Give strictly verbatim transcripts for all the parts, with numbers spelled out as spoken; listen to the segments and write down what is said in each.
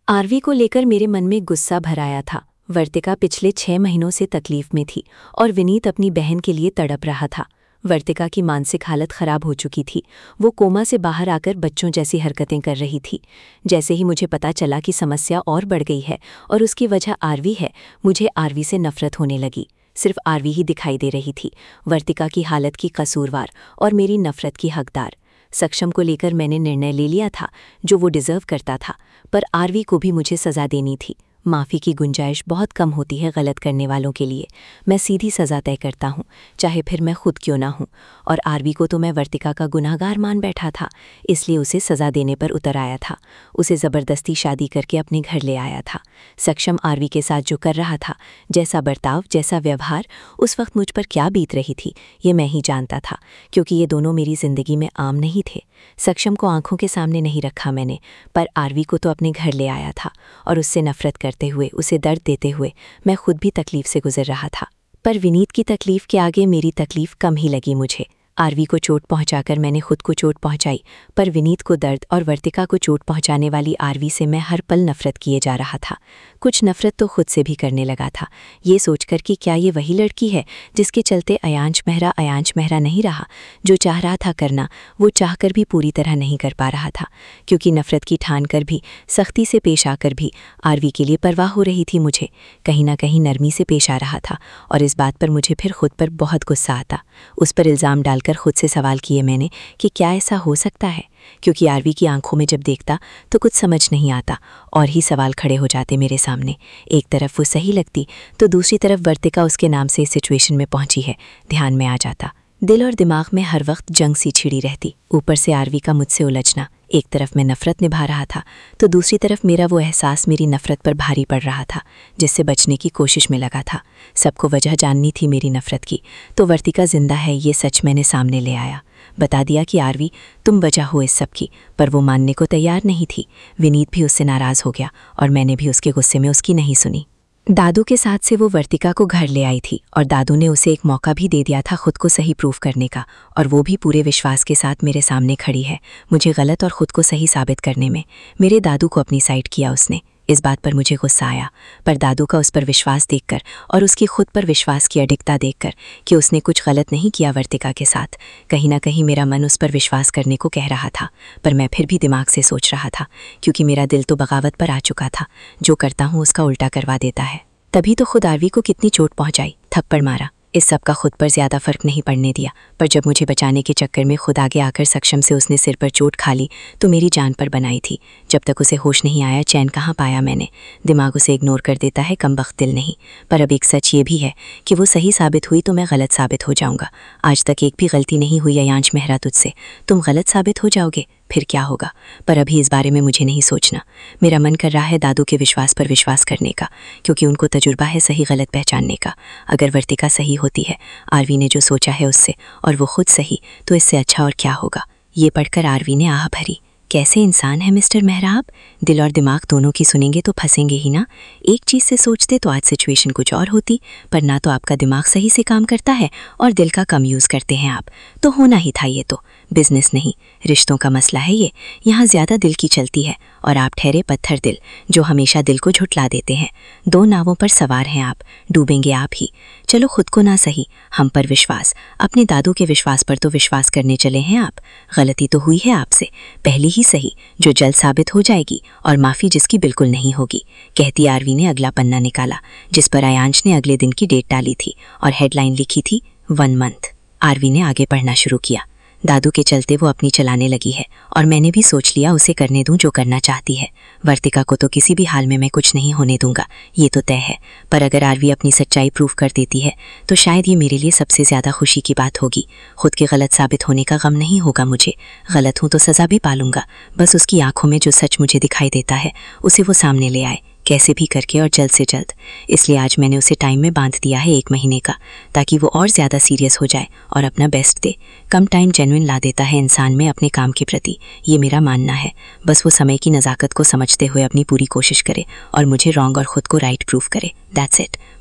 RV को लेकर मेरे मन में गुस्सा भर आया था। वर्तिका पिछले छह महीनों से तकलीफ में थी और विनीत अपनी बहन के लिए तड़प रहा था। वर्तिका की मानसिक हालत खराब हो चुकी थी। वो कोमा से बाहर आकर बच्चों जैसी हरकतें कर रही थी। जैसे ही मुझे पता चला कि समस्या और बढ़ गई है और उसकी वजह आरवी है, मुझे आरवी से नफरत होने लगी। सिर्फ आरवी ही दिखाई दे रही थी, वर्तिका की हालत की कसूरवार और मेरी नफरत की हकदार। सक्षम को लेकर मैंने निर्णय ले लिया था, जो वो डिज़र्व करता था, पर आरवी को भी मुझे सज़ा देनी थी। माफ़ी की गुंजाइश बहुत कम होती है गलत करने वालों के लिए। मैं सीधी सज़ा तय करता हूँ, चाहे फिर मैं खुद क्यों ना हूँ। और आरवी को तो मैं वर्तिका का गुनाहगार मान बैठा था, इसलिए उसे सज़ा देने पर उतर आया था। उसे ज़बरदस्ती शादी करके अपने घर ले आया था। सक्षम आरवी के साथ जो कर रहा था, जैसा बर्ताव, जैसा व्यवहार, उस वक्त मुझ पर क्या बीत रही थी ये मैं ही जानता था, क्योंकि ये दोनों मेरी ज़िंदगी में आम नहीं थे। सक्षम को आंखों के सामने नहीं रखा मैंने, पर आरवी को तो अपने घर ले आया था और उससे नफरत करते हुए, उसे दर्द देते हुए मैं खुद भी तकलीफ से गुजर रहा था। पर विनीत की तकलीफ के आगे मेरी तकलीफ कम ही लगी मुझे। आरवी को चोट पहुंचाकर मैंने खुद को चोट पहुंचाई, पर विनीत को दर्द और वर्तिका को चोट पहुंचाने वाली आरवी से मैं हर पल नफरत किए जा रहा था। कुछ नफरत तो खुद से भी करने लगा था, ये सोचकर कि क्या ये वही लड़की है जिसके चलते अयांश मेहरा अयांश मेहरा नहीं रहा। जो चाह रहा था करना, वो चाहकर भी पूरी तरह नहीं कर पा रहा था, क्योंकि नफरत की ठान कर भी, सख्ती से पेश आकर भी आरवी के लिए परवाह हो रही थी मुझे। कहीं ना कहीं नरमी से पेश आ रहा था और इस बात पर मुझे फिर खुद पर बहुत गुस्सा आता। उस पर इल्ज़ाम डाल कर खुद से सवाल किए मैंने कि क्या ऐसा हो सकता है, क्योंकि आरवी की आंखों में जब देखता तो कुछ समझ नहीं आता और ही सवाल खड़े हो जाते मेरे सामने। एक तरफ वो सही लगती तो दूसरी तरफ वर्तिका उसके नाम से इस सिचुएशन में पहुंची है ध्यान में आ जाता। दिल और दिमाग में हर वक्त जंग सी छिड़ी रहती। ऊपर से आरवी का मुझसे उलझना, एक तरफ मैं नफ़रत निभा रहा था तो दूसरी तरफ मेरा वो एहसास मेरी नफ़रत पर भारी पड़ रहा था, जिससे बचने की कोशिश में लगा था। सबको वजह जाननी थी मेरी नफ़रत की, तो वर्तिका जिंदा है ये सच मैंने सामने ले आया। बता दिया कि आरवी तुम वजह हो इस सब की, पर वो मानने को तैयार नहीं थी। विनीत भी उससे नाराज़ हो गया और मैंने भी उसके गुस्से में उसकी नहीं सुनी। दादू के साथ से वो वर्तिका को घर ले आई थी और दादू ने उसे एक मौका भी दे दिया था खुद को सही प्रूफ करने का, और वो भी पूरे विश्वास के साथ मेरे सामने खड़ी है मुझे गलत और ख़ुद को सही साबित करने में। मेरे दादू को अपनी साइड किया उसने। इस बात पर मुझे गुस्सा आया, पर दादू का उस पर विश्वास देखकर और उसकी खुद पर विश्वास की अडिगता देखकर कि उसने कुछ गलत नहीं किया वर्तिका के साथ, कहीं ना कहीं मेरा मन उस पर विश्वास करने को कह रहा था। पर मैं फिर भी दिमाग से सोच रहा था, क्योंकि मेरा दिल तो बगावत पर आ चुका था। जो करता हूँ उसका उल्टा करवा देता है। तभी तो खुद आरवी को कितनी चोट पहुंचाई, थप्पड़ मारा। इस सब का खुद पर ज़्यादा फ़र्क नहीं पड़ने दिया, पर जब मुझे बचाने के चक्कर में खुद आगे आकर सक्षम से उसने सिर पर चोट खा ली तो मेरी जान पर बनाई थी। जब तक उसे होश नहीं आया चैन कहाँ पाया मैंने। दिमाग उसे इग्नोर कर देता है, कमबख्त दिल नहीं। पर अब एक सच ये भी है कि वो सही साबित हुई तो मैं गलत साबित हो जाऊँगा। आज तक एक भी गलती नहीं हुई अयांश मेहरा तुझसे, तुम गलत साबित हो जाओगे, फिर क्या होगा। पर अभी इस बारे में मुझे नहीं सोचना। मेरा मन कर रहा है दादू के विश्वास पर विश्वास करने का, क्योंकि उनको तजुर्बा है सही गलत पहचानने का। अगर वर्तिका सही होती है आरवी ने जो सोचा है उससे, और वो खुद सही, तो इससे अच्छा और क्या होगा। ये पढ़कर आरवी ने आह भरी। कैसे इंसान है मिस्टर मेहरा आप, दिल और दिमाग दोनों की सुनेंगे तो फंसेंगे ही ना। एक चीज़ से सोचते तो आज सिचुएशन कुछ और होती, पर ना तो आपका दिमाग सही से काम करता है और दिल का कम यूज़ करते हैं आप। तो होना ही था ये तो। बिजनेस नहीं, रिश्तों का मसला है ये। यहाँ ज़्यादा दिल की चलती है और आप ठहरे पत्थर दिल, जो हमेशा दिल को झुठला देते हैं। दो नावों पर सवार हैं आप, डूबेंगे आप ही। चलो खुद को ना सही, हम पर विश्वास, अपने दादू के विश्वास पर तो विश्वास करने चले हैं आप। गलती तो हुई है आपसे, पहली ही सही, जो जल्द साबित हो जाएगी, और माफ़ी जिसकी बिल्कुल नहीं होगी, कहती आरवी ने अगला पन्ना निकाला, जिस पर अयांश ने अगले दिन की डेट डाली थी और हेडलाइन लिखी थी वन मंथ। आरवी ने आगे पढ़ना शुरू किया। दादू के चलते वो अपनी चलाने लगी है और मैंने भी सोच लिया उसे करने दूं जो करना चाहती है। वर्तिका को तो किसी भी हाल में मैं कुछ नहीं होने दूंगा, ये तो तय है। पर अगर आरवी अपनी सच्चाई प्रूफ कर देती है तो शायद ये मेरे लिए सबसे ज़्यादा खुशी की बात होगी। खुद के गलत साबित होने का गम नहीं होगा मुझे। गलत हूँ तो सज़ा भी पालूंगा, बस उसकी आंखों में जो सच मुझे दिखाई देता है उसे वो सामने ले आए, कैसे भी करके और जल्द से जल्द। इसलिए आज मैंने उसे टाइम में बांध दिया है एक महीने का, ताकि वो और ज़्यादा सीरियस हो जाए और अपना बेस्ट दे। कम टाइम जेन्युइन ला देता है इंसान में अपने काम के प्रति, ये मेरा मानना है। बस वो समय की नज़ाकत को समझते हुए अपनी पूरी कोशिश करे और मुझे रॉन्ग और ख़ुद को राइट प्रूफ करे। That's it.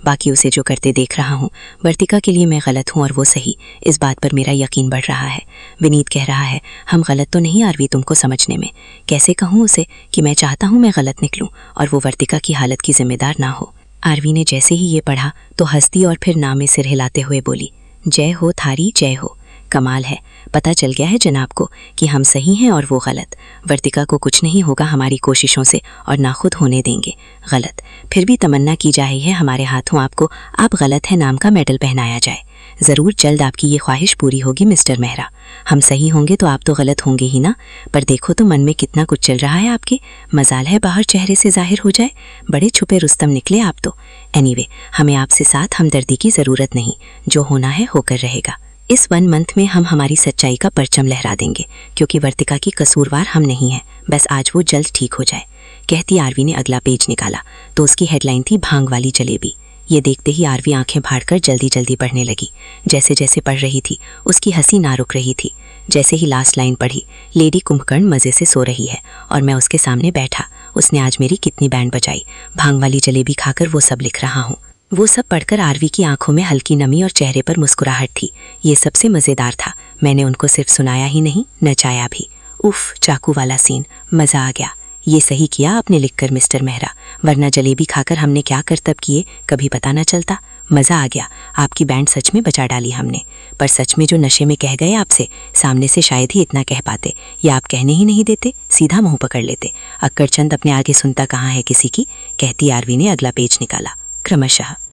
बाकी उसे जो करते देख रहा हूँ। वर्तिका के लिए मैं गलत हूँ और वो सही, इस बात पर मेरा यकीन बढ़ रहा है। विनीत कह रहा है, हम गलत तो नहीं आरवी तुमको समझने में। कैसे कहूँ उसे कि मैं चाहता हूँ मैं गलत निकलूँ और वो वर्तिका की हालत की जिम्मेदार ना हो। आरवी ने जैसे ही ये पढ़ा तो हंसती और फिर ना में सिर हिलाते हुए बोली, जय हो थारी जय हो। कमाल है, पता चल गया है जनाब को कि हम सही हैं और वो गलत। वर्तिका को कुछ नहीं होगा हमारी कोशिशों से और ना खुद होने देंगे गलत। फिर भी तमन्ना की जा रही है हमारे हाथों आपको आप गलत है नाम का मेडल पहनाया जाए। ज़रूर जल्द आपकी ये ख्वाहिश पूरी होगी मिस्टर मेहरा। हम सही होंगे तो आप तो गलत होंगे ही ना। पर देखो तो मन में कितना कुछ चल रहा है आपके। मजाल है बाहर चेहरे से जाहिर हो जाए। बड़े छुपे रुस्तम निकले आप तो। एनीवे, हमें आपसे साथ हमदर्दी की ज़रूरत नहीं, जो होना है होकर रहेगा। इस वन मंथ में हम हमारी सच्चाई का परचम लहरा देंगे, क्योंकि वर्तिका की कसूरवार हम नहीं हैं। बस आज वो जल्द ठीक हो जाए। कहती आरवी ने अगला पेज निकाला तो उसकी हेडलाइन थी भांग वाली जलेबी। ये देखते ही आरवी आंखें फाड़कर जल्दी जल्दी पढ़ने लगी। जैसे जैसे पढ़ रही थी उसकी हंसी ना रुक रही थी। जैसे ही लास्ट लाइन पढ़ी, लेडी कुंभकर्ण मज़े से सो रही है और मैं उसके सामने बैठा। उसने आज मेरी कितनी बैंड बजाई। भांग वाली जलेबी खाकर वो सब लिख रहा हूँ। वो सब पढ़कर आरवी की आंखों में हल्की नमी और चेहरे पर मुस्कुराहट थी। ये सबसे मज़ेदार था। मैंने उनको सिर्फ सुनाया ही नहीं, नचाया भी। उफ, चाकू वाला सीन, मज़ा आ गया। ये सही किया आपने लिखकर मिस्टर मेहरा, वरना जलेबी खाकर हमने क्या करतब किए कभी पता न चलता। मज़ा आ गया, आपकी बैंड सच में बचा डाली हमने। पर सच में जो नशे में कह गए आपसे, सामने से शायद ही इतना कह पाते, या आप कहने ही नहीं देते, सीधा मुंह पकड़ लेते। अक्कड़ चंद अपने आगे सुनता कहाँ है किसी की। कहती आरवी ने अगला पेज निकाला क्रमशः।